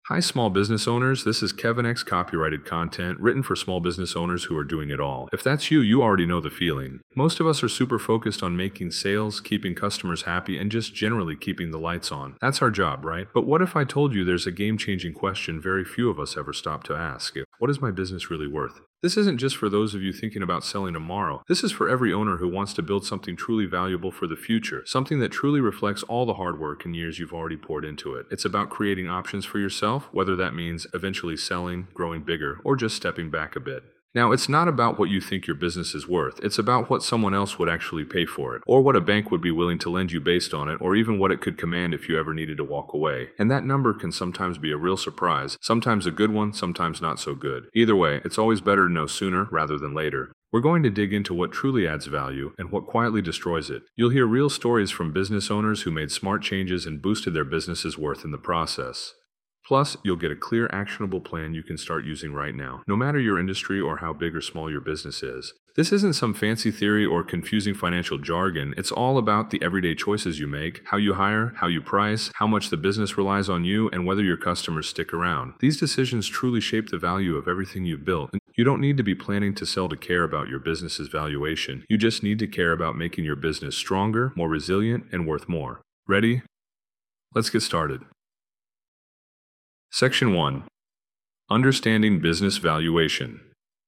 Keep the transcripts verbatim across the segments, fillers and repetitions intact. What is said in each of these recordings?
Hi, small business owners. This is Kevin X copyrighted content written for small business owners who are doing it all. If that's you, you already know the feeling. Most of us are super focused on making sales, keeping customers happy, and just generally keeping the lights on. That's our job, right? But what if I told you there's a game-changing question very few of us ever stop to ask? What is my business really worth? This isn't just for those of you thinking about selling tomorrow. This is for every owner who wants to build something truly valuable for the future, something that truly reflects all the hard work and years you've already poured into it. It's about creating options for yourself, whether that means eventually selling, growing bigger, or just stepping back a bit. Now, it's not about what you think your business is worth. It's about what someone else would actually pay for it, or what a bank would be willing to lend you based on it, or even what it could command if you ever needed to walk away. And that number can sometimes be a real surprise, sometimes a good one, sometimes not so good. Either way, it's always better to know sooner rather than later. We're going to dig into what truly adds value and what quietly destroys it. You'll hear real stories from business owners who made smart changes and boosted their business's worth in the process. Plus, you'll get a clear, actionable plan you can start using right now, no matter your industry or how big or small your business is. This isn't some fancy theory or confusing financial jargon. It's all about the everyday choices you make, how you hire, how you price, how much the business relies on you, and whether your customers stick around. These decisions truly shape the value of everything you've built. You don't need to be planning to sell to care about your business's valuation. You just need to care about making your business stronger, more resilient, and worth more. Ready? Let's get started. Section one. Understanding Business Valuation.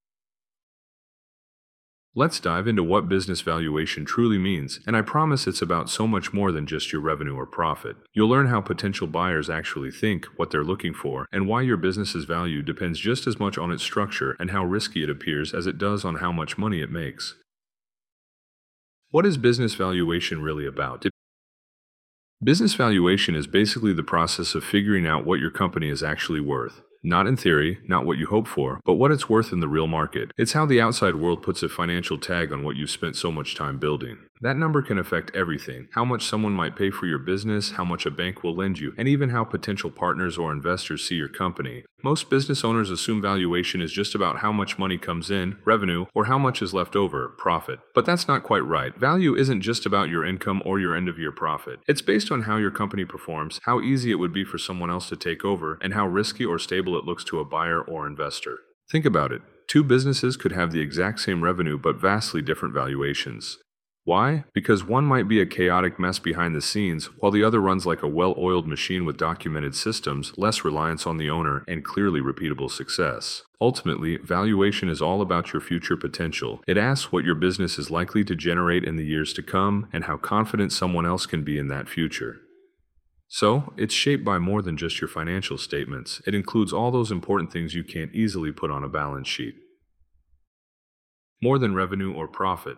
Let's dive into what business valuation truly means, and I promise it's about so much more than just your revenue or profit. You'll learn how potential buyers actually think, what they're looking for, and why your business's value depends just as much on its structure and how risky it appears as it does on how much money it makes. What is business valuation really about? Business valuation is basically the process of figuring out what your company is actually worth. Not in theory, not what you hope for, but what it's worth in the real market. It's how the outside world puts a financial tag on what you've spent so much time building. That number can affect everything: how much someone might pay for your business, how much a bank will lend you, and even how potential partners or investors see your company. Most business owners assume valuation is just about how much money comes in, revenue, or how much is left over, profit. But that's not quite right. Value isn't just about your income or your end-of-year profit. It's based on how your company performs, how easy it would be for someone else to take over, and how risky or stable it looks to a buyer or investor. Think about it. Two businesses could have the exact same revenue but vastly different valuations. Why? Because one might be a chaotic mess behind the scenes, while the other runs like a well-oiled machine with documented systems, less reliance on the owner, and clearly repeatable success. Ultimately, valuation is all about your future potential. It asks what your business is likely to generate in the years to come, and how confident someone else can be in that future. So, it's shaped by more than just your financial statements. It includes all those important things you can't easily put on a balance sheet. More than revenue or profit.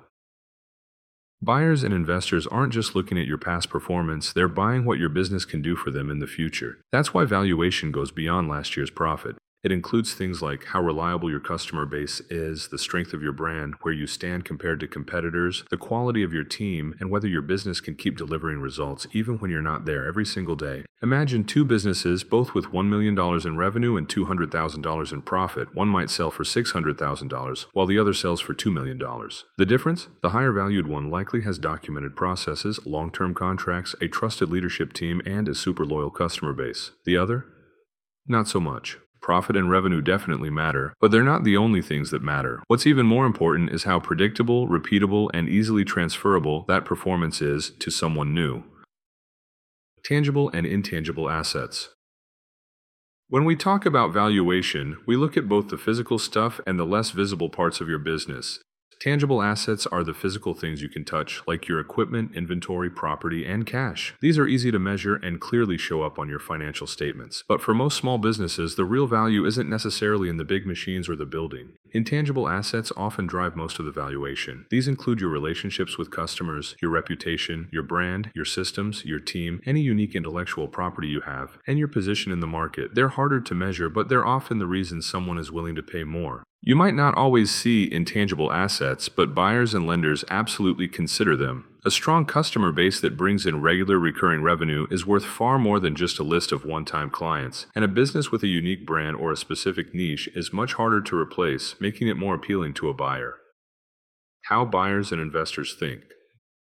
Buyers and investors aren't just looking at your past performance, they're buying what your business can do for them in the future. That's why valuation goes beyond last year's profit. It includes things like how reliable your customer base is, the strength of your brand, where you stand compared to competitors, the quality of your team, and whether your business can keep delivering results even when you're not there every single day. Imagine two businesses, both with one million dollars in revenue and two hundred thousand dollars in profit. One might sell for six hundred thousand dollars, while the other sells for two million dollars. The difference? The higher valued one likely has documented processes, long-term contracts, a trusted leadership team, and a super loyal customer base. The other? Not so much. Profit and revenue definitely matter, but they're not the only things that matter. What's even more important is how predictable, repeatable, and easily transferable that performance is to someone new. Tangible and intangible assets. When we talk about valuation, we look at both the physical stuff and the less visible parts of your business. Tangible assets are the physical things you can touch, like your equipment, inventory, property, and cash. These are easy to measure and clearly show up on your financial statements. But for most small businesses, the real value isn't necessarily in the big machines or the building. Intangible assets often drive most of the valuation. These include your relationships with customers, your reputation, your brand, your systems, your team, any unique intellectual property you have, and your position in the market. They're harder to measure, but they're often the reason someone is willing to pay more. You might not always see intangible assets, but buyers and lenders absolutely consider them. A strong customer base that brings in regular recurring revenue is worth far more than just a list of one-time clients, and a business with a unique brand or a specific niche is much harder to replace, making it more appealing to a buyer. How buyers and investors think.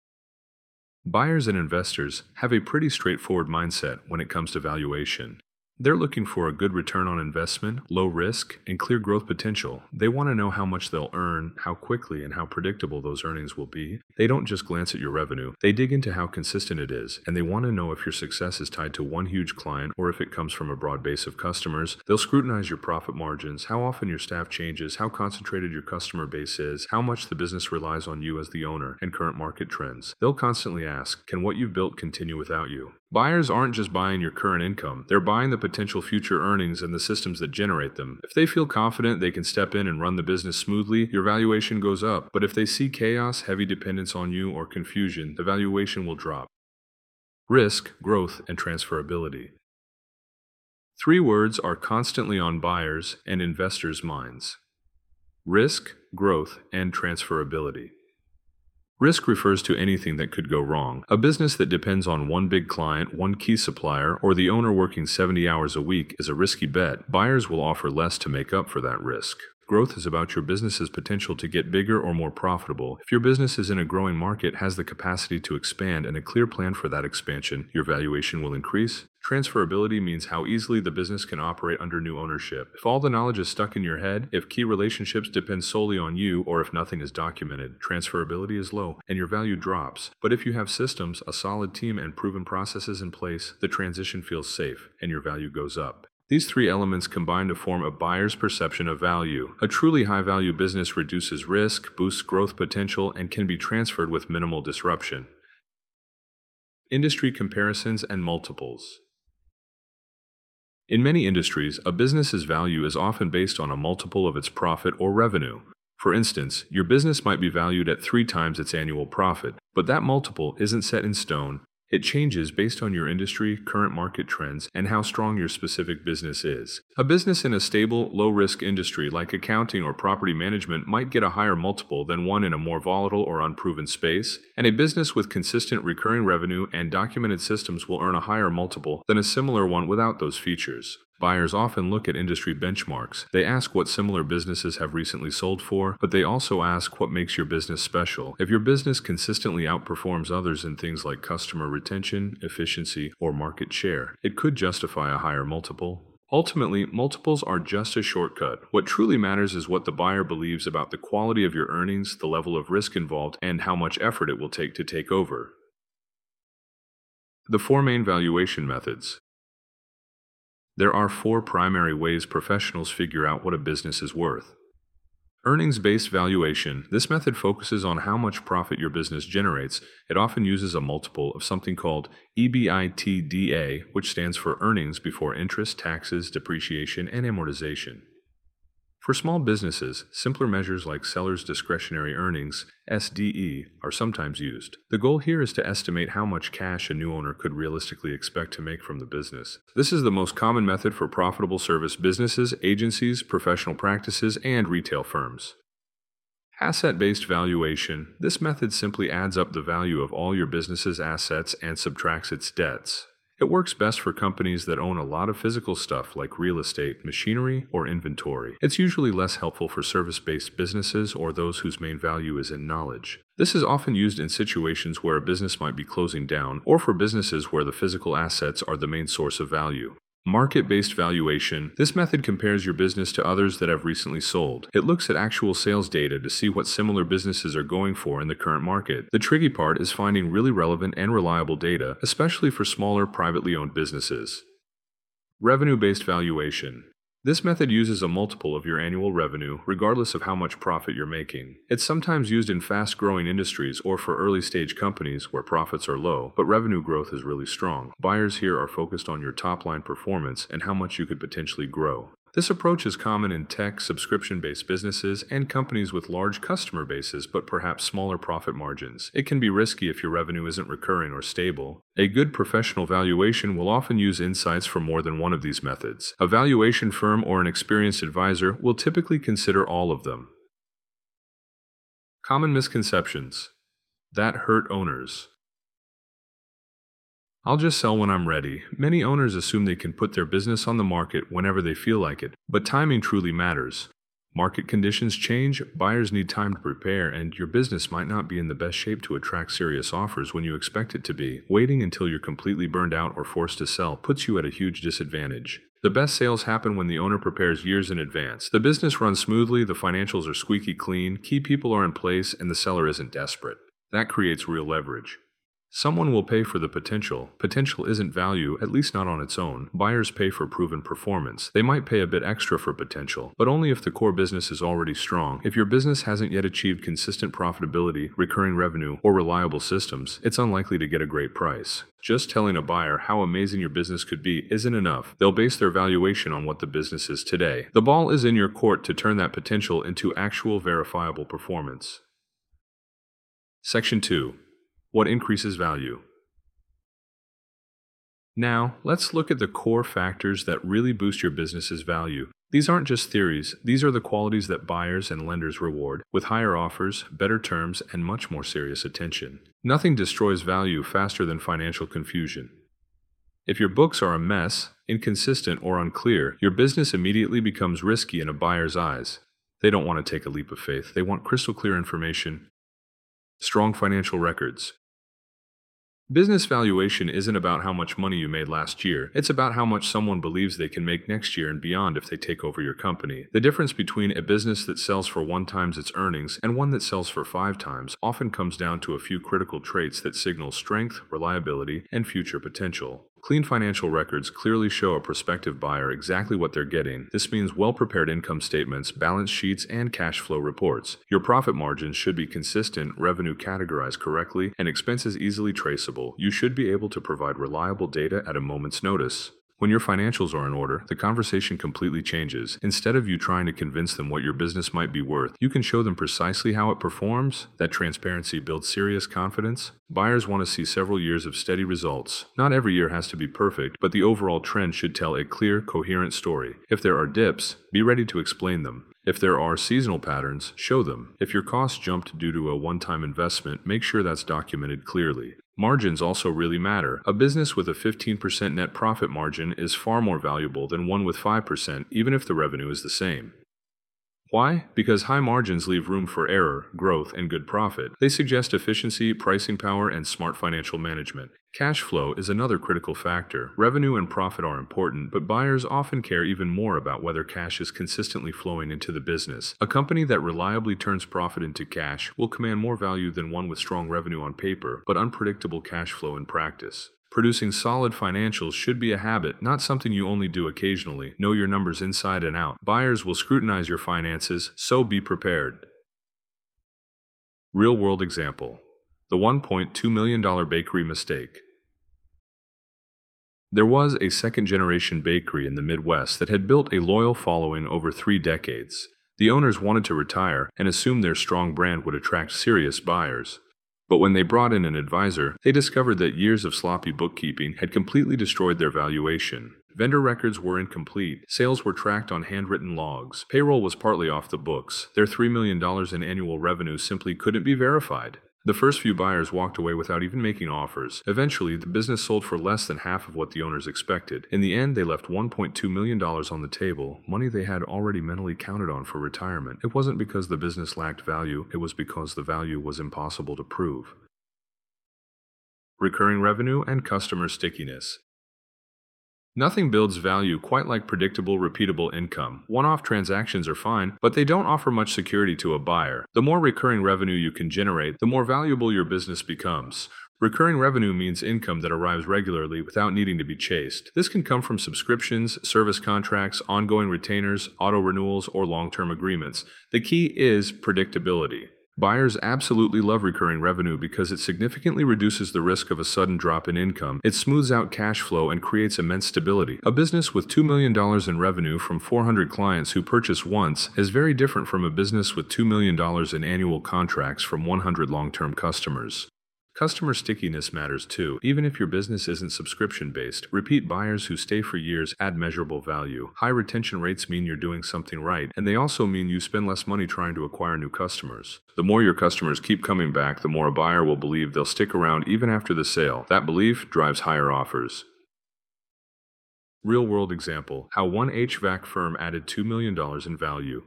Buyers and investors have a pretty straightforward mindset when it comes to valuation. They're looking for a good return on investment, low risk, and clear growth potential. They want to know how much they'll earn, how quickly, and how predictable those earnings will be. They don't just glance at your revenue, they dig into how consistent it is, and they want to know if your success is tied to one huge client or if it comes from a broad base of customers. They'll scrutinize your profit margins, how often your staff changes, how concentrated your customer base is, how much the business relies on you as the owner, and current market trends. They'll constantly ask, can what you've built continue without you? Buyers aren't just buying your current income, they're buying the potential future earnings and the systems that generate them. If they feel confident they can step in and run the business smoothly, your valuation goes up. But if they see chaos, heavy dependence on you, or confusion, the valuation will drop. Risk, growth, and transferability. Three words are constantly on buyers' and investors' minds: risk, growth, and transferability. Risk refers to anything that could go wrong. A business that depends on one big client, one key supplier, or the owner working seventy hours a week is a risky bet. Buyers will offer less to make up for that risk. Growth is about your business's potential to get bigger or more profitable. If your business is in a growing market, has the capacity to expand, and a clear plan for that expansion, your valuation will increase. Transferability means how easily the business can operate under new ownership. If all the knowledge is stuck in your head, if key relationships depend solely on you, or if nothing is documented, transferability is low and your value drops. But if you have systems, a solid team, and proven processes in place, the transition feels safe and your value goes up. These three elements combine to form a buyer's perception of value. A truly high-value business reduces risk, boosts growth potential, and can be transferred with minimal disruption. Industry comparisons and multiples. In many industries, a business's value is often based on a multiple of its profit or revenue. For instance, your business might be valued at three times its annual profit, but that multiple isn't set in stone. It changes based on your industry, current market trends, and how strong your specific business is. A business in a stable, low-risk industry like accounting or property management might get a higher multiple than one in a more volatile or unproven space, and a business with consistent recurring revenue and documented systems will earn a higher multiple than a similar one without those features. Buyers often look at industry benchmarks. They ask what similar businesses have recently sold for, but they also ask what makes your business special. If your business consistently outperforms others in things like customer retention, efficiency, or market share, it could justify a higher multiple. Ultimately, multiples are just a shortcut. What truly matters is what the buyer believes about the quality of your earnings, the level of risk involved, and how much effort it will take to take over. The four main valuation methods. There are four primary ways professionals figure out what a business is worth. Earnings-based valuation. This method focuses on how much profit your business generates. It often uses a multiple of something called EBITDA, which stands for earnings before interest, taxes, depreciation, and amortization. For small businesses, simpler measures like seller's discretionary earnings, S D E, are sometimes used. The goal here is to estimate how much cash a new owner could realistically expect to make from the business. This is the most common method for profitable service businesses, agencies, professional practices, and retail firms. Asset-based valuation. This method simply adds up the value of all your business's assets and subtracts its debts. It works best for companies that own a lot of physical stuff like real estate, machinery, or inventory. It's usually less helpful for service-based businesses or those whose main value is in knowledge. This is often used in situations where a business might be closing down, or for businesses where the physical assets are the main source of value. Market-based valuation. This method compares your business to others that have recently sold. It looks at actual sales data to see what similar businesses are going for in the current market. The tricky part is finding really relevant and reliable data, especially for smaller, privately owned businesses. Revenue-based valuation. This method uses a multiple of your annual revenue, regardless of how much profit you're making. It's sometimes used in fast-growing industries or for early-stage companies where profits are low, but revenue growth is really strong. Buyers here are focused on your top-line performance and how much you could potentially grow. This approach is common in tech, subscription-based businesses, and companies with large customer bases but perhaps smaller profit margins. It can be risky if your revenue isn't recurring or stable. A good professional valuation will often use insights from more than one of these methods. A valuation firm or an experienced advisor will typically consider all of them. Common misconceptions that hurt owners. I'll just sell when I'm ready. Many owners assume they can put their business on the market whenever they feel like it, but timing truly matters. Market conditions change, buyers need time to prepare, and your business might not be in the best shape to attract serious offers when you expect it to be. Waiting until you're completely burned out or forced to sell puts you at a huge disadvantage. The best sales happen when the owner prepares years in advance. The business runs smoothly, the financials are squeaky clean, key people are in place, and the seller isn't desperate. That creates real leverage. Someone will pay for the potential. Potential isn't value, at least not on its own. Buyers pay for proven performance. They might pay a bit extra for potential, but only if the core business is already strong. If your business hasn't yet achieved consistent profitability, recurring revenue, or reliable systems, it's unlikely to get a great price. Just telling a buyer how amazing your business could be isn't enough. They'll base their valuation on what the business is today. The ball is in your court to turn that potential into actual verifiable performance. Section two. What increases value? Now, let's look at the core factors that really boost your business's value. These aren't just theories, these are the qualities that buyers and lenders reward, with higher offers, better terms, and much more serious attention. Nothing destroys value faster than financial confusion. If your books are a mess, inconsistent, or unclear, your business immediately becomes risky in a buyer's eyes. They don't want to take a leap of faith, they want crystal clear information. Strong financial records. Business valuation isn't about how much money you made last year. It's about how much someone believes they can make next year and beyond if they take over your company. The difference between a business that sells for one times its earnings and one that sells for five times often comes down to a few critical traits that signal strength, reliability, and future potential. Clean financial records clearly show a prospective buyer exactly what they're getting. This means well-prepared income statements, balance sheets, and cash flow reports. Your profit margins should be consistent, revenue categorized correctly, and expenses easily traceable. You should be able to provide reliable data at a moment's notice. When your financials are in order, the conversation completely changes. Instead of you trying to convince them what your business might be worth, you can show them precisely how it performs. That transparency builds serious confidence. Buyers want to see several years of steady results. Not every year has to be perfect, but the overall trend should tell a clear, coherent story. If there are dips, be ready to explain them. If there are seasonal patterns, show them. If your costs jumped due to a one-time investment, make sure that's documented clearly. Margins also really matter. A business with a fifteen percent net profit margin is far more valuable than one with five percent, even if the revenue is the same. Why? Because high margins leave room for error, growth, and good profit. They suggest efficiency, pricing power, and smart financial management. Cash flow is another critical factor. Revenue and profit are important, but buyers often care even more about whether cash is consistently flowing into the business. A company that reliably turns profit into cash will command more value than one with strong revenue on paper, but unpredictable cash flow in practice. Producing solid financials should be a habit, not something you only do occasionally. Know your numbers inside and out. Buyers will scrutinize your finances, so be prepared. Real-world example. The one point two million dollars bakery mistake. There was a second-generation bakery in the Midwest that had built a loyal following over three decades. The owners wanted to retire and assumed their strong brand would attract serious buyers. But when they brought in an advisor, they discovered that years of sloppy bookkeeping had completely destroyed their valuation. Vendor records were incomplete, sales were tracked on handwritten logs, payroll was partly off the books, their three million dollars in annual revenue simply couldn't be verified. The first few buyers walked away without even making offers. Eventually, the business sold for less than half of what the owners expected. In the end, they left one point two million dollars on the table, money they had already mentally counted on for retirement. It wasn't because the business lacked value, it was because the value was impossible to prove. Recurring revenue and customer stickiness. Nothing builds value quite like predictable, repeatable income. One-off transactions are fine, but they don't offer much security to a buyer. The more recurring revenue you can generate, the more valuable your business becomes. Recurring revenue means income that arrives regularly without needing to be chased. This can come from subscriptions, service contracts, ongoing retainers, auto-renewals, or long-term agreements. The key is predictability. Buyers absolutely love recurring revenue because it significantly reduces the risk of a sudden drop in income. It smooths out cash flow and creates immense stability. A business with two million dollars in revenue from four hundred clients who purchase once is very different from a business with two million dollars in annual contracts from one hundred long-term customers. Customer stickiness matters too. Even if your business isn't subscription-based, repeat buyers who stay for years add measurable value. High retention rates mean you're doing something right, and they also mean you spend less money trying to acquire new customers. The more your customers keep coming back, the more a buyer will believe they'll stick around even after the sale. That belief drives higher offers. Real-world example: how one H V A C firm added two million dollars in value.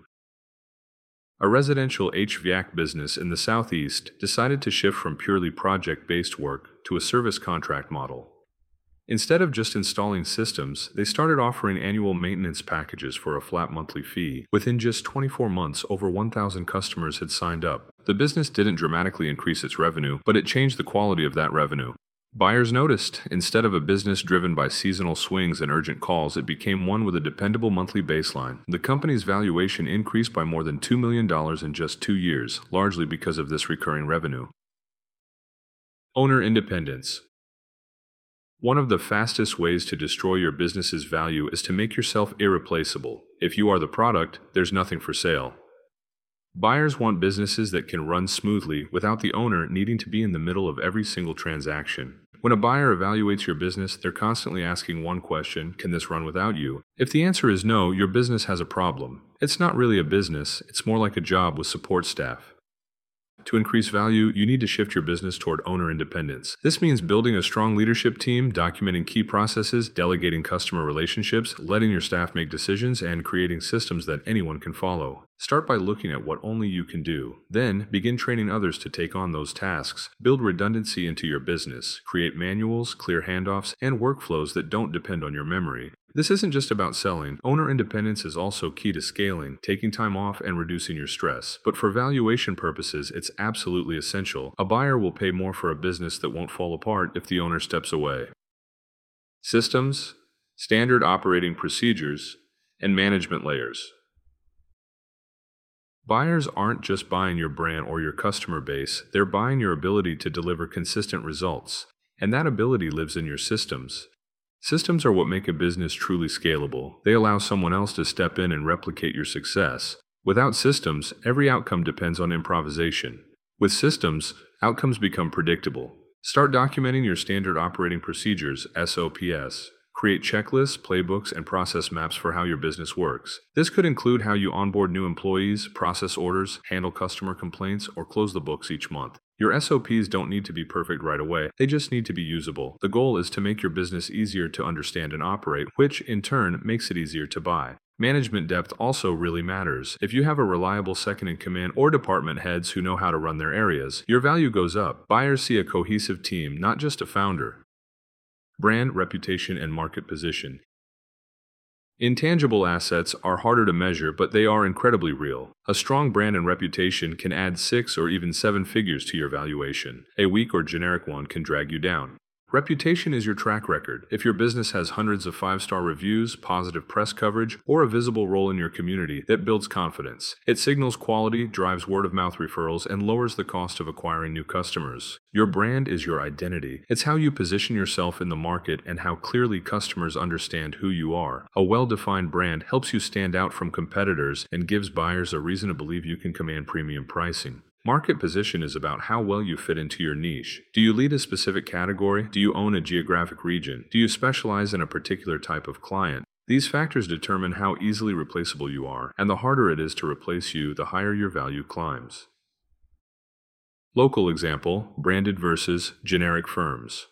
A residential H V A C business in the Southeast decided to shift from purely project-based work to a service contract model. Instead of just installing systems, they started offering annual maintenance packages for a flat monthly fee. Within just twenty-four months, over one thousand customers had signed up. The business didn't dramatically increase its revenue, but it changed the quality of that revenue. Buyers noticed, instead of a business driven by seasonal swings and urgent calls, it became one with a dependable monthly baseline. The company's valuation increased by more than two million dollars in just two years, largely because of this recurring revenue. Owner independence. One of the fastest ways to destroy your business's value is to make yourself irreplaceable. If you are the product, there's nothing for sale. Buyers want businesses that can run smoothly without the owner needing to be in the middle of every single transaction. When a buyer evaluates your business, they're constantly asking one question: can this run without you? If the answer is no, your business has a problem. It's not really a business, it's more like a job with support staff. To increase value, you need to shift your business toward owner independence. This means building a strong leadership team, documenting key processes, delegating customer relationships, letting your staff make decisions, and creating systems that anyone can follow. Start by looking at what only you can do. Then, begin training others to take on those tasks. Build redundancy into your business. Create manuals, clear handoffs, and workflows that don't depend on your memory. This isn't just about selling. Owner independence is also key to scaling, taking time off, and reducing your stress. But for valuation purposes, it's absolutely essential. A buyer will pay more for a business that won't fall apart if the owner steps away. Systems, standard operating procedures, and management layers. Buyers aren't just buying your brand or your customer base, they're buying your ability to deliver consistent results. And that ability lives in your systems. Systems are what make a business truly scalable. They allow someone else to step in and replicate your success. Without systems, every outcome depends on improvisation. With systems, outcomes become predictable. Start documenting your standard operating procedures, S O P S. Create checklists, playbooks, and process maps for how your business works. This could include how you onboard new employees, process orders, handle customer complaints, or close the books each month. Your S O Ps don't need to be perfect right away, they just need to be usable. The goal is to make your business easier to understand and operate, which, in turn, makes it easier to buy. Management depth also really matters. If you have a reliable second-in-command or department heads who know how to run their areas, your value goes up. Buyers see a cohesive team, not just a founder. Brand, reputation, and market position. Intangible assets are harder to measure, but they are incredibly real. A strong brand and reputation can add six or even seven figures to your valuation. A weak or generic one can drag you down. Reputation is your track record. If your business has hundreds of five-star reviews, positive press coverage, or a visible role in your community, that builds confidence. It signals quality, drives word-of-mouth referrals, and lowers the cost of acquiring new customers. Your brand is your identity. It's how you position yourself in the market and how clearly customers understand who you are. A well-defined brand helps you stand out from competitors and gives buyers a reason to believe you can command premium pricing. Market position is about how well you fit into your niche. Do you lead a specific category? Do you own a geographic region? Do you specialize in a particular type of client? These factors determine how easily replaceable you are, and the harder it is to replace you, the higher your value climbs. Local example: branded versus generic firms.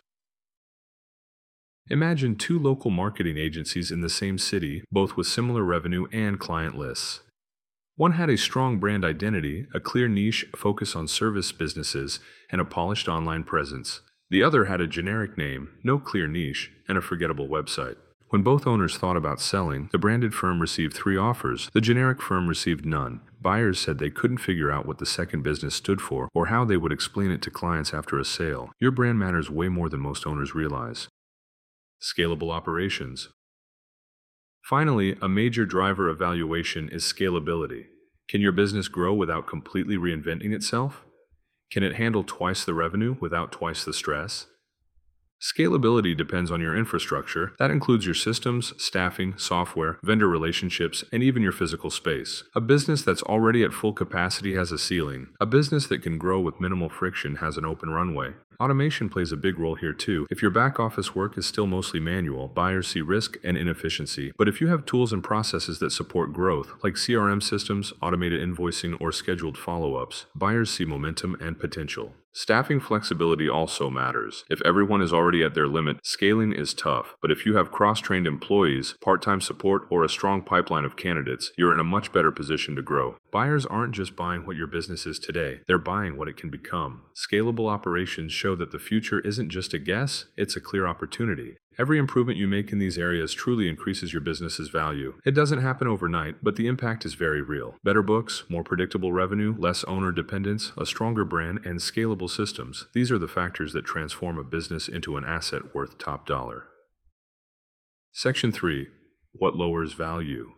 Imagine two local marketing agencies in the same city, both with similar revenue and client lists. One had a strong brand identity, a clear niche focus on service businesses, and a polished online presence. The other had a generic name, no clear niche, and a forgettable website. When both owners thought about selling, the branded firm received three offers. The generic firm received none. Buyers said they couldn't figure out what the second business stood for or how they would explain it to clients after a sale. Your brand matters way more than most owners realize. Scalable operations. Finally, a major driver of valuation is scalability. Can your business grow without completely reinventing itself? Can it handle twice the revenue without twice the stress? Scalability depends on your infrastructure. That includes your systems, staffing, software, vendor relationships, and even your physical space. A business that's already at full capacity has a ceiling. A business that can grow with minimal friction has an open runway. Automation plays a big role here too. If your back office work is still mostly manual, buyers see risk and inefficiency. But if you have tools and processes that support growth, like C R M systems, automated invoicing, or scheduled follow-ups, buyers see momentum and potential. Staffing flexibility also matters. If everyone is already at their limit, scaling is tough. But if you have cross-trained employees, part-time support, or a strong pipeline of candidates, you're in a much better position to grow. Buyers aren't just buying what your business is today, they're buying what it can become. Scalable operations show show that the future isn't just a guess, it's a clear opportunity. Every improvement you make in these areas truly increases your business's value. It doesn't happen overnight, but the impact is very real. Better books, more predictable revenue, less owner dependence, a stronger brand, and scalable systems. These are the factors that transform a business into an asset worth top dollar. Section three. What lowers value?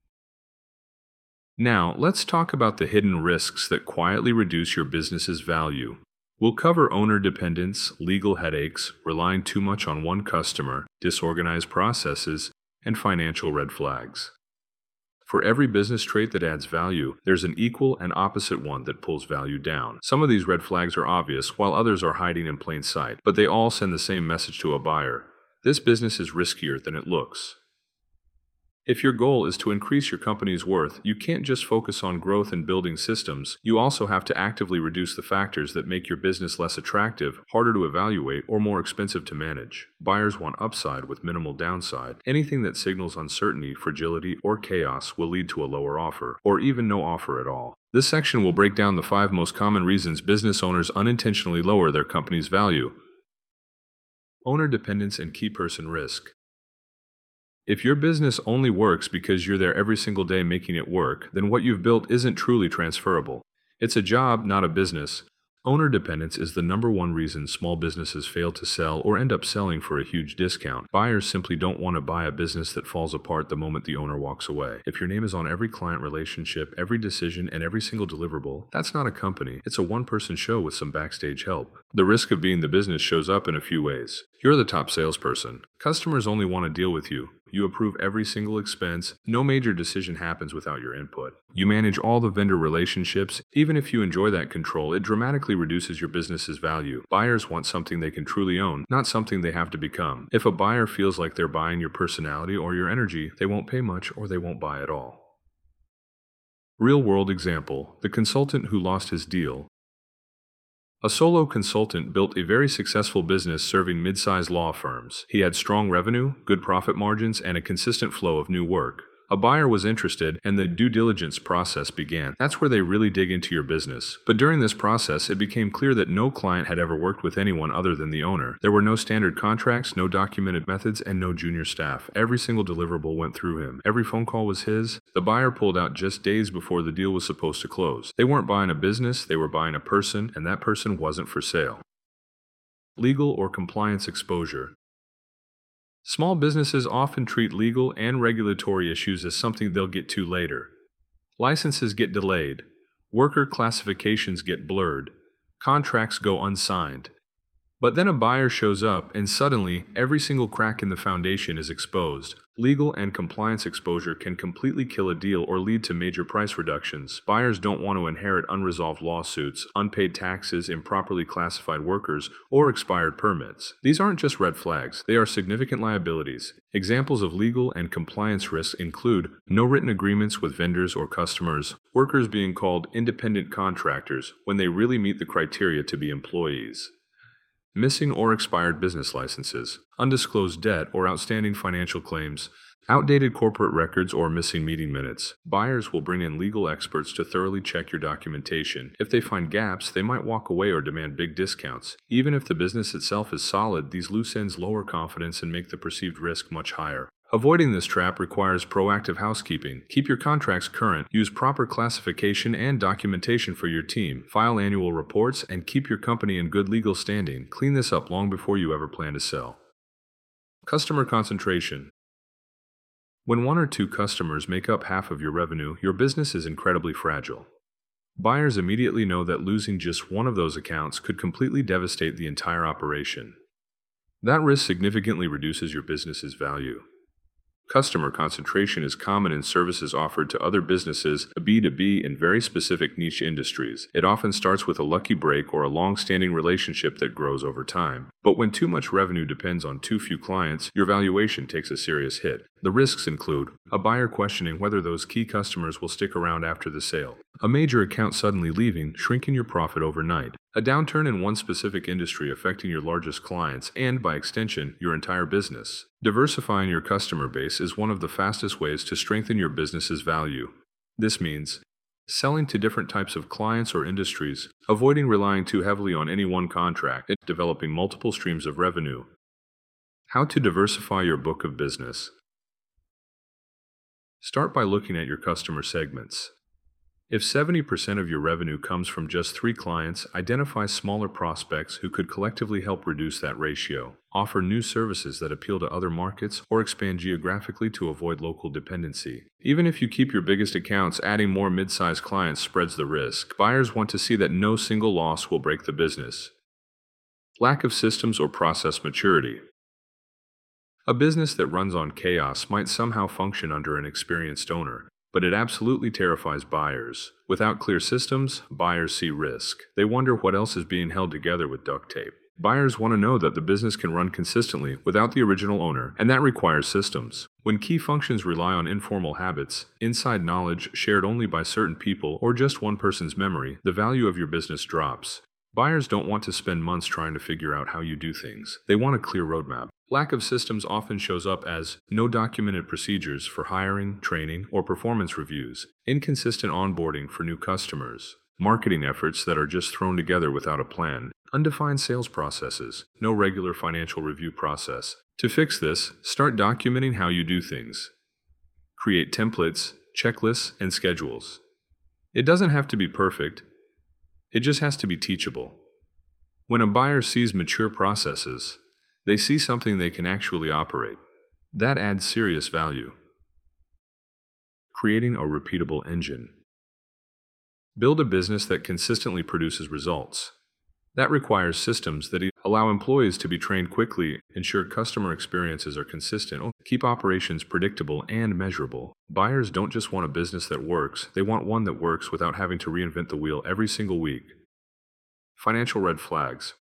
Now, let's talk about the hidden risks that quietly reduce your business's value. We'll cover owner dependence, legal headaches, relying too much on one customer, disorganized processes, and financial red flags. For every business trait that adds value, there's an equal and opposite one that pulls value down. Some of these red flags are obvious, while others are hiding in plain sight, but they all send the same message to a buyer. This business is riskier than it looks. If your goal is to increase your company's worth, you can't just focus on growth and building systems. You also have to actively reduce the factors that make your business less attractive, harder to evaluate, or more expensive to manage. Buyers want upside with minimal downside. Anything that signals uncertainty, fragility, or chaos will lead to a lower offer, or even no offer at all. This section will break down the five most common reasons business owners unintentionally lower their company's value. Owner dependence and key person risk. If your business only works because you're there every single day making it work, then what you've built isn't truly transferable. It's a job, not a business. Owner dependence is the number one reason small businesses fail to sell or end up selling for a huge discount. Buyers simply don't want to buy a business that falls apart the moment the owner walks away. If your name is on every client relationship, every decision, and every single deliverable, that's not a company. It's a one-person show with some backstage help. The risk of being the business shows up in a few ways. You're the top salesperson. Customers only want to deal with you. You approve every single expense. No major decision happens without your input. You manage all the vendor relationships. Even if you enjoy that control, it dramatically reduces your business's value. Buyers want something they can truly own, not something they have to become. If a buyer feels like they're buying your personality or your energy, they won't pay much or they won't buy at all. Real-world example: the consultant who lost his deal. A solo consultant built a very successful business serving mid-sized law firms. He had strong revenue, good profit margins, and a consistent flow of new work. A buyer was interested, and the due diligence process began. That's where they really dig into your business. But during this process, it became clear that no client had ever worked with anyone other than the owner. There were no standard contracts, no documented methods, and no junior staff. Every single deliverable went through him. Every phone call was his. The buyer pulled out just days before the deal was supposed to close. They weren't buying a business, they were buying a person, and that person wasn't for sale. Legal or compliance exposure. Small businesses often treat legal and regulatory issues as something they'll get to later. Licenses get delayed, worker classifications get blurred, contracts go unsigned. But then a buyer shows up, and suddenly, every single crack in the foundation is exposed. Legal and compliance exposure can completely kill a deal or lead to major price reductions. Buyers don't want to inherit unresolved lawsuits, unpaid taxes, improperly classified workers, or expired permits. These aren't just red flags, they are significant liabilities. Examples of legal and compliance risks include no written agreements with vendors or customers, workers being called independent contractors when they really meet the criteria to be employees, missing or expired business licenses, undisclosed debt or outstanding financial claims, outdated corporate records or missing meeting minutes. Buyers will bring in legal experts to thoroughly check your documentation. If they find gaps, they might walk away or demand big discounts. Even if the business itself is solid, these loose ends lower confidence and make the perceived risk much higher. Avoiding this trap requires proactive housekeeping. Keep your contracts current, use proper classification and documentation for your team, file annual reports, and keep your company in good legal standing. Clean this up long before you ever plan to sell. Customer concentration. When one or two customers make up half of your revenue, your business is incredibly fragile. Buyers immediately know that losing just one of those accounts could completely devastate the entire operation. That risk significantly reduces your business's value. Customer concentration is common in services offered to other businesses, B two B, in very specific niche industries. It often starts with a lucky break or a long-standing relationship that grows over time. But when too much revenue depends on too few clients, your valuation takes a serious hit. The risks include a buyer questioning whether those key customers will stick around after the sale, a major account suddenly leaving, shrinking your profit overnight, a downturn in one specific industry affecting your largest clients and, by extension, your entire business. Diversifying your customer base is one of the fastest ways to strengthen your business's value. This means selling to different types of clients or industries, avoiding relying too heavily on any one contract, and developing multiple streams of revenue. How to diversify your book of business. Start by looking at your customer segments. If seventy percent of your revenue comes from just three clients, identify smaller prospects who could collectively help reduce that ratio. Offer new services that appeal to other markets or expand geographically to avoid local dependency. Even if you keep your biggest accounts, adding more mid-sized clients spreads the risk. Buyers want to see that no single loss will break the business. Lack of systems or process maturity. A business that runs on chaos might somehow function under an experienced owner, but it absolutely terrifies buyers. Without clear systems, buyers see risk. They wonder what else is being held together with duct tape. Buyers want to know that the business can run consistently without the original owner, and that requires systems. When key functions rely on informal habits, inside knowledge shared only by certain people, or just one person's memory, the value of your business drops. Buyers don't want to spend months trying to figure out how you do things. They want a clear roadmap. Lack of systems often shows up as no documented procedures for hiring, training, or performance reviews, inconsistent onboarding for new customers, marketing efforts that are just thrown together without a plan, undefined sales processes, no regular financial review process. To fix this, start documenting how you do things. Create templates, checklists, and schedules. It doesn't have to be perfect. It just has to be teachable. When a buyer sees mature processes, they see something they can actually operate. That adds serious value. Creating a repeatable engine. Build a business that consistently produces results. That requires systems that allow employees to be trained quickly, ensure customer experiences are consistent, keep operations predictable and measurable. Buyers don't just want a business that works, they want one that works without having to reinvent the wheel every single week. Financial red flags.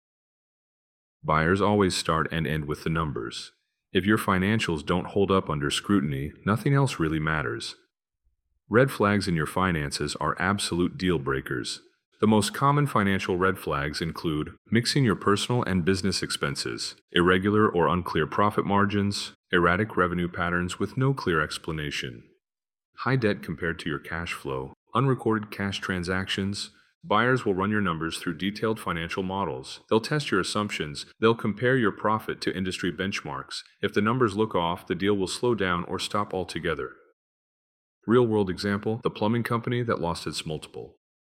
Buyers always start and end with the numbers. If your financials don't hold up under scrutiny, nothing else really matters. Red flags in your finances are absolute deal breakers. The most common financial red flags include mixing your personal and business expenses, irregular or unclear profit margins, erratic revenue patterns with no clear explanation, high debt compared to your cash flow, unrecorded cash transactions. Buyers will run your numbers through detailed financial models. They'll test your assumptions. They'll compare your profit to industry benchmarks. If the numbers look off, the deal will slow down or stop altogether. Real-world example, the plumbing company that lost its multiple.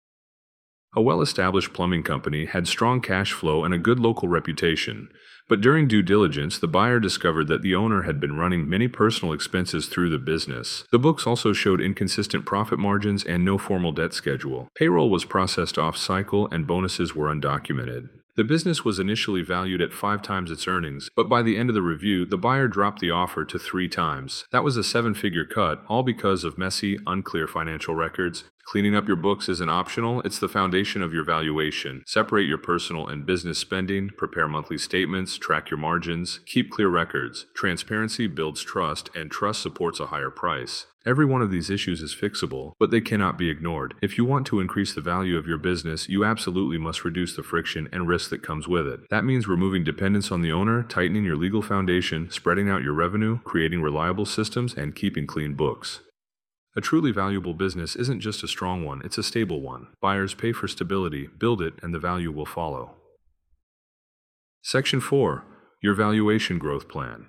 A well-established plumbing company had strong cash flow and a good local reputation, but during due diligence, the buyer discovered that the owner had been running many personal expenses through the business. The books also showed inconsistent profit margins and no formal debt schedule. Payroll was processed off-cycle and bonuses were undocumented. The business was initially valued at five times its earnings, but by the end of the review, the buyer dropped the offer to three times. That was a seven-figure cut, all because of messy, unclear financial records. Cleaning up your books isn't optional, it's the foundation of your valuation. Separate your personal and business spending, prepare monthly statements, track your margins, keep clear records. Transparency builds trust, and trust supports a higher price. Every one of these issues is fixable, but they cannot be ignored. If you want to increase the value of your business, you absolutely must reduce the friction and risk that comes with it. That means removing dependence on the owner, tightening your legal foundation, spreading out your revenue, creating reliable systems, and keeping clean books. A truly valuable business isn't just a strong one, it's a stable one. Buyers pay for stability, build it, and the value will follow. Section four. Your Valuation Growth Plan.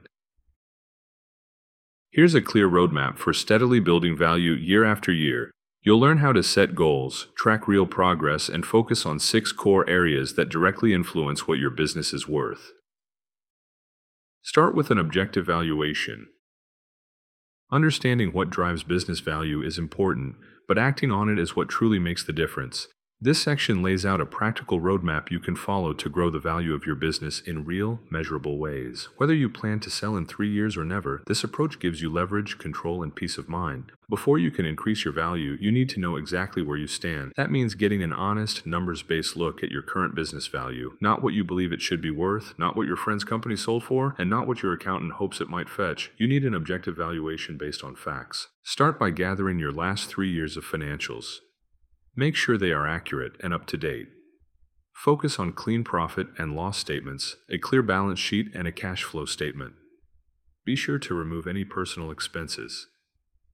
Here's a clear roadmap for steadily building value year after year. You'll learn how to set goals, track real progress, and focus on six core areas that directly influence what your business is worth. Start with an objective valuation. Understanding what drives business value is important, but acting on it is what truly makes the difference. This section lays out a practical roadmap you can follow to grow the value of your business in real, measurable ways. Whether you plan to sell in three years or never, this approach gives you leverage, control, and peace of mind. Before you can increase your value, you need to know exactly where you stand. That means getting an honest, numbers-based look at your current business value, not what you believe it should be worth, not what your friend's company sold for, and not what your accountant hopes it might fetch. You need an objective valuation based on facts. Start by gathering your last three years of financials. Make sure they are accurate and up to date. Focus on clean profit and loss statements, a clear balance sheet, and a cash flow statement. Be sure to remove any personal expenses.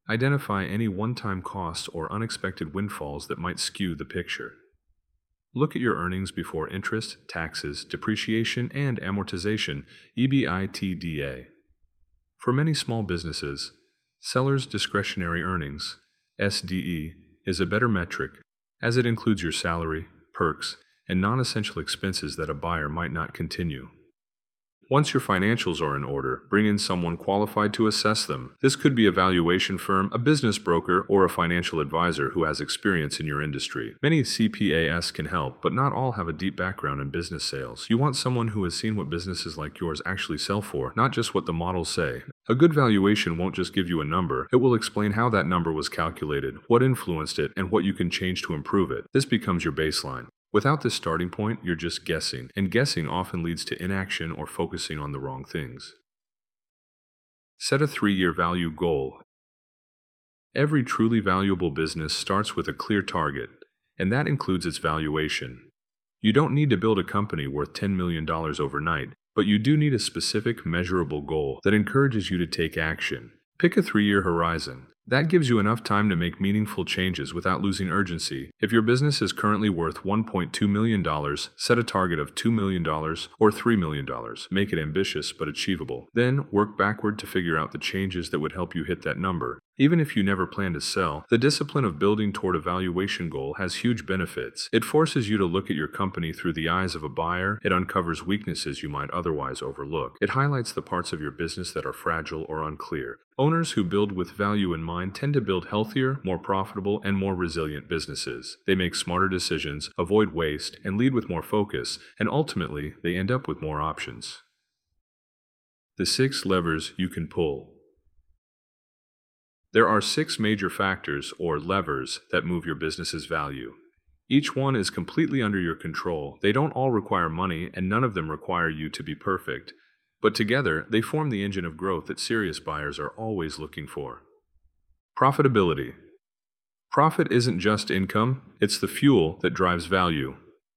Identify any one-time costs or unexpected windfalls that might skew the picture. Look at your earnings before interest, taxes, depreciation, and amortization, EBITDA. For many small businesses, seller's discretionary earnings, S D E, is a better metric, as it includes your salary, perks, and non-essential expenses that a buyer might not continue. Once your financials are in order, bring in someone qualified to assess them. This could be a valuation firm, a business broker, or a financial advisor who has experience in your industry. Many C P As can help, but not all have a deep background in business sales. You want someone who has seen what businesses like yours actually sell for, not just what the models say. A good valuation won't just give you a number, it will explain how that number was calculated, what influenced it, and what you can change to improve it. This becomes your baseline. Without this starting point, you're just guessing, and guessing often leads to inaction or focusing on the wrong things. Set a three-year value goal. Every truly valuable business starts with a clear target, and that includes its valuation. You don't need to build a company worth ten million dollars overnight, but you do need a specific, measurable goal that encourages you to take action. Pick a three-year horizon. That gives you enough time to make meaningful changes without losing urgency. If your business is currently worth one point two million dollars, set a target of two million dollars or three million dollars. Make it ambitious but achievable. Then work backward to figure out the changes that would help you hit that number. Even if you never plan to sell, the discipline of building toward a valuation goal has huge benefits. It forces you to look at your company through the eyes of a buyer. It uncovers weaknesses you might otherwise overlook. It highlights the parts of your business that are fragile or unclear. Owners who build with value in mind tend to build healthier, more profitable, and more resilient businesses. They make smarter decisions, avoid waste, and lead with more focus, and ultimately, they end up with more options. The six levers you can pull. There are six major factors, or levers, that move your business's value. Each one is completely under your control. They don't all require money, and none of them require you to be perfect. But together, they form the engine of growth that serious buyers are always looking for. Profitability. Profit isn't just income, it's the fuel that drives value.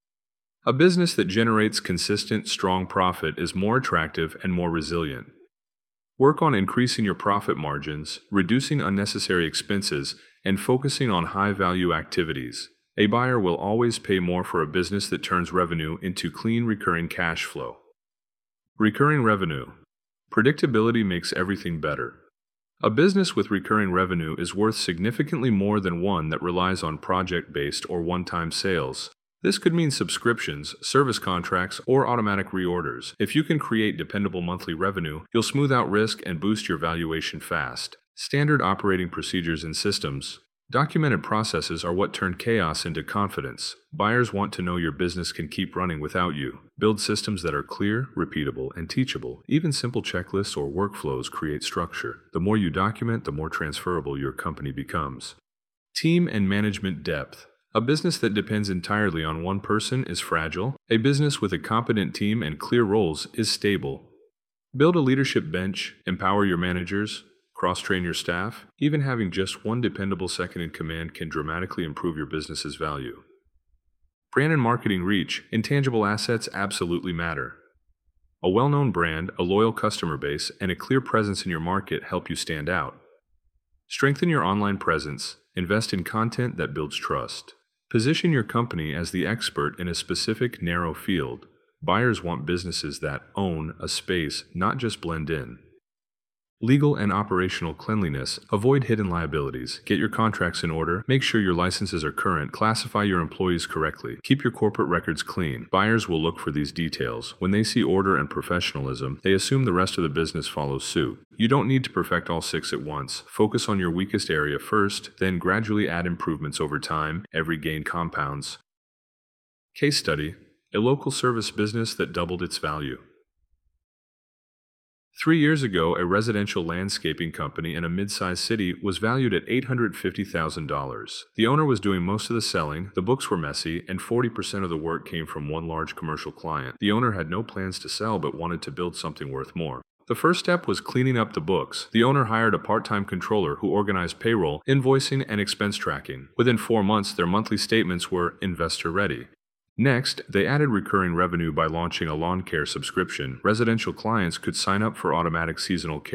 A business that generates consistent, strong profit is more attractive and more resilient. Work on increasing your profit margins, reducing unnecessary expenses, and focusing on high-value activities. A buyer will always pay more for a business that turns revenue into clean, recurring cash flow. Recurring revenue. Predictability makes everything better. A business with recurring revenue is worth significantly more than one that relies on project-based or one-time sales. This could mean subscriptions, service contracts, or automatic reorders. If you can create dependable monthly revenue, you'll smooth out risk and boost your valuation fast. Standard operating procedures and systems. Documented processes are what turn chaos into confidence. Buyers want to know your business can keep running without you. Build systems that are clear, repeatable, and teachable. Even simple checklists or workflows create structure. The more you document, the more transferable your company becomes. Team and management depth. A business that depends entirely on one person is fragile. A business with a competent team and clear roles is stable. Build a leadership bench, empower your managers, cross-train your staff. Even having just one dependable second in command can dramatically improve your business's value. Brand and marketing reach. Intangible assets absolutely matter. A well-known brand, a loyal customer base, and a clear presence in your market help you stand out. Strengthen your online presence. Invest in content that builds trust. Position your company as the expert in a specific, narrow field. Buyers want businesses that own a space, not just blend in. Legal and operational cleanliness. Avoid hidden liabilities. Get your contracts in order. Make sure your licenses are current. Classify your employees correctly. Keep your corporate records clean. Buyers will look for these details. When they see order and professionalism, they assume the rest of the business follows suit. You don't need to perfect all six at once. Focus on your weakest area first, then gradually add improvements over time. Every gain compounds. Case study. A local service business that doubled its value. Three years ago, a residential landscaping company in a mid-sized city was valued at eight hundred fifty thousand dollars. The owner was doing most of the selling, the books were messy, and forty percent of the work came from one large commercial client. The owner had no plans to sell but wanted to build something worth more. The first step was cleaning up the books. The owner hired a part-time controller who organized payroll, invoicing, and expense tracking. Within four months, their monthly statements were investor-ready. Next, they added recurring revenue by launching a lawn care subscription. Residential clients could sign up for automatic seasonal care.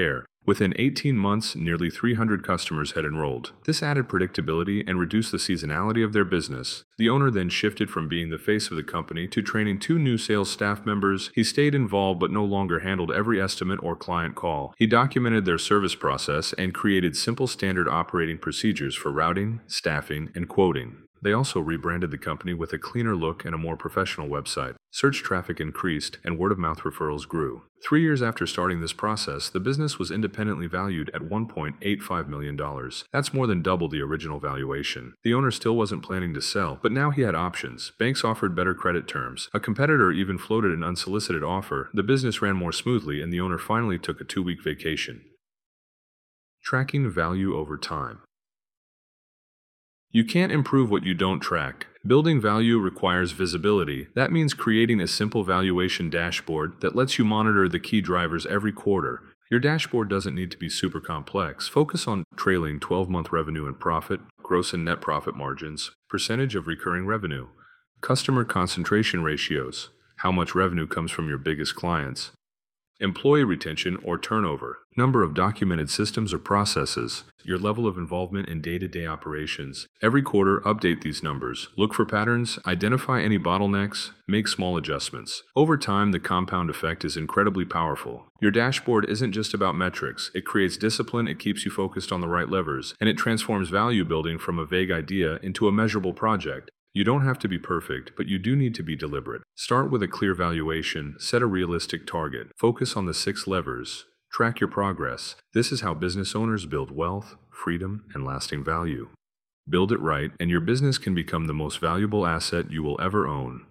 Within eighteen months, nearly three hundred customers had enrolled. This added predictability and reduced the seasonality of their business. The owner then shifted from being the face of the company to training two new sales staff members. He stayed involved but no longer handled every estimate or client call. He documented their service process and created simple standard operating procedures for routing, staffing, and quoting. They also rebranded the company with a cleaner look and a more professional website. Search traffic increased and word-of-mouth referrals grew. Three years after starting this process, the business was independently valued at one point eight five million dollars. That's more than double the original valuation. The owner still wasn't planning to sell, but now he had options. Banks offered better credit terms. A competitor even floated an unsolicited offer. The business ran more smoothly, and the owner finally took a two-week vacation. Tracking value over time. You can't improve what you don't track. Building value requires visibility. That means creating a simple valuation dashboard that lets you monitor the key drivers every quarter. Your dashboard doesn't need to be super complex. Focus on trailing twelve-month revenue and profit, gross and net profit margins, percentage of recurring revenue, customer concentration ratios, how much revenue comes from your biggest clients, employee retention or turnover, number of documented systems or processes, your level of involvement in day-to-day operations. Every quarter, update these numbers. Look for patterns, identify any bottlenecks, make small adjustments. Over time, the compound effect is incredibly powerful. Your dashboard isn't just about metrics. It creates discipline, it keeps you focused on the right levers, and it transforms value building from a vague idea into a measurable project. You don't have to be perfect, but you do need to be deliberate. Start with a clear valuation, set a realistic target, focus on the six levers, track your progress. This is how business owners build wealth, freedom, and lasting value. Build it right, and your business can become the most valuable asset you will ever own.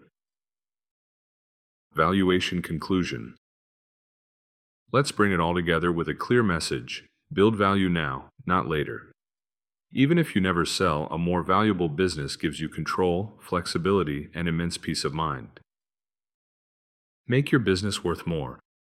Valuation conclusion. Let's bring it all together with a clear message. Build value now, not later. Even if you never sell, a more valuable business gives you control, flexibility, and immense peace of mind. Make your business worth more.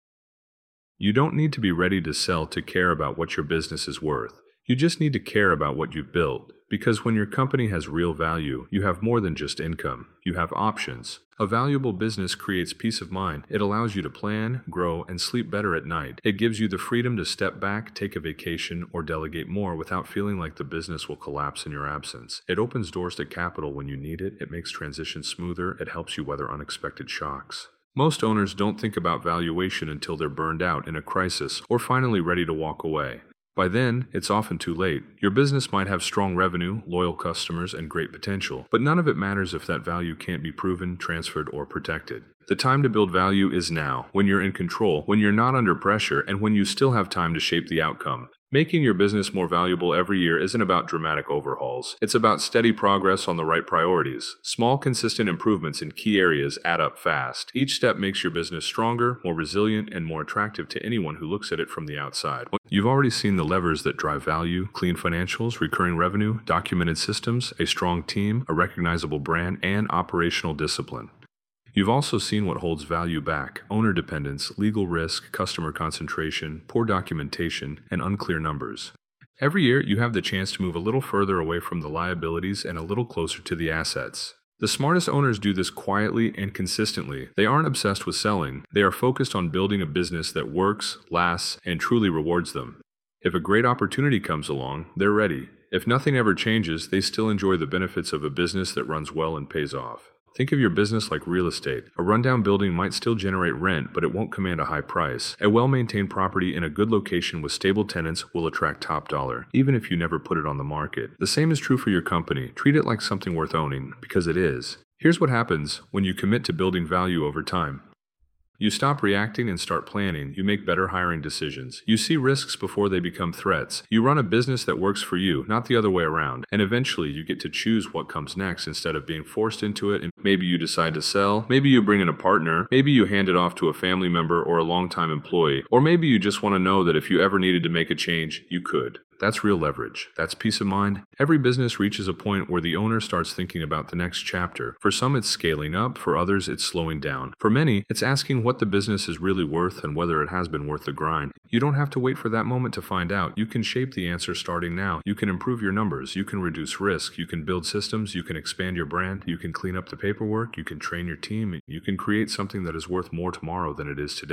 You don't need to be ready to sell to care about what your business is worth. You just need to care about what you've built, because when your company has real value, you have more than just income. You have options. A valuable business creates peace of mind. It allows you to plan, grow, and sleep better at night. It gives you the freedom to step back, take a vacation, or delegate more without feeling like the business will collapse in your absence. It opens doors to capital when you need it. It makes transitions smoother. It helps you weather unexpected shocks. Most owners don't think about valuation until they're burned out in a crisis or finally ready to walk away. By then, it's often too late. Your business might have strong revenue, loyal customers, and great potential, but none of it matters if that value can't be proven, transferred, or protected. The time to build value is now, when you're in control, when you're not under pressure, and when you still have time to shape the outcome. Making your business more valuable every year isn't about dramatic overhauls. It's about steady progress on the right priorities. Small, consistent improvements in key areas add up fast. Each step makes your business stronger, more resilient, and more attractive to anyone who looks at it from the outside. You've already seen the levers that drive value: clean financials, recurring revenue, documented systems, a strong team, a recognizable brand, and operational discipline. You've also seen what holds value back: owner dependence, legal risk, customer concentration, poor documentation, and unclear numbers. Every year, you have the chance to move a little further away from the liabilities and a little closer to the assets. The smartest owners do this quietly and consistently. They aren't obsessed with selling. They are focused on building a business that works, lasts, and truly rewards them. If a great opportunity comes along, they're ready. If nothing ever changes, they still enjoy the benefits of a business that runs well and pays off. Think of your business like real estate. A rundown building might still generate rent, but it won't command a high price. A well-maintained property in a good location with stable tenants will attract top dollar, even if you never put it on the market. The same is true for your company. Treat it like something worth owning, because it is. Here's what happens when you commit to building value over time. You stop reacting and start planning. You make better hiring decisions. You see risks before they become threats. You run a business that works for you, not the other way around. And eventually you get to choose what comes next instead of being forced into it. And maybe you decide to sell. Maybe you bring in a partner. Maybe you hand it off to a family member or a longtime employee. Or maybe you just want to know that if you ever needed to make a change, you could. That's real leverage. That's peace of mind. Every business reaches a point where the owner starts thinking about the next chapter. For some, it's scaling up. For others, it's slowing down. For many, it's asking what the business is really worth and whether it has been worth the grind. You don't have to wait for that moment to find out. You can shape the answer starting now. You can improve your numbers. You can reduce risk. You can build systems. You can expand your brand. You can clean up the paperwork. You can train your team. You can create something that is worth more tomorrow than it is today.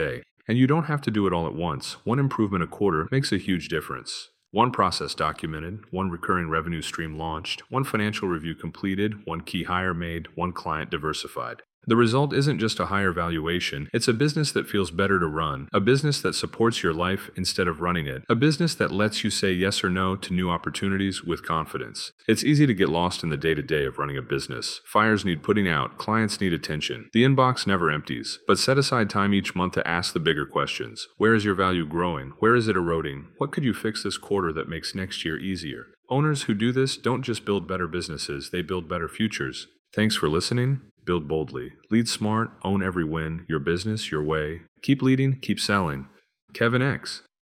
And you don't have to do it all at once. One improvement a quarter makes a huge difference. One process documented, one recurring revenue stream launched, one financial review completed, one key hire made, one client diversified. The result isn't just a higher valuation, it's a business that feels better to run, a business that supports your life instead of running it, a business that lets you say yes or no to new opportunities with confidence. It's easy to get lost in the day-to-day of running a business. Fires need putting out, clients need attention. The inbox never empties, but set aside time each month to ask the bigger questions. Where is your value growing? Where is it eroding? What could you fix this quarter that makes next year easier? Owners who do this don't just build better businesses, they build better futures. Thanks for listening. Build boldly. Lead smart. Own every win. Your business, your way. Keep leading. Keep selling. Kevin X.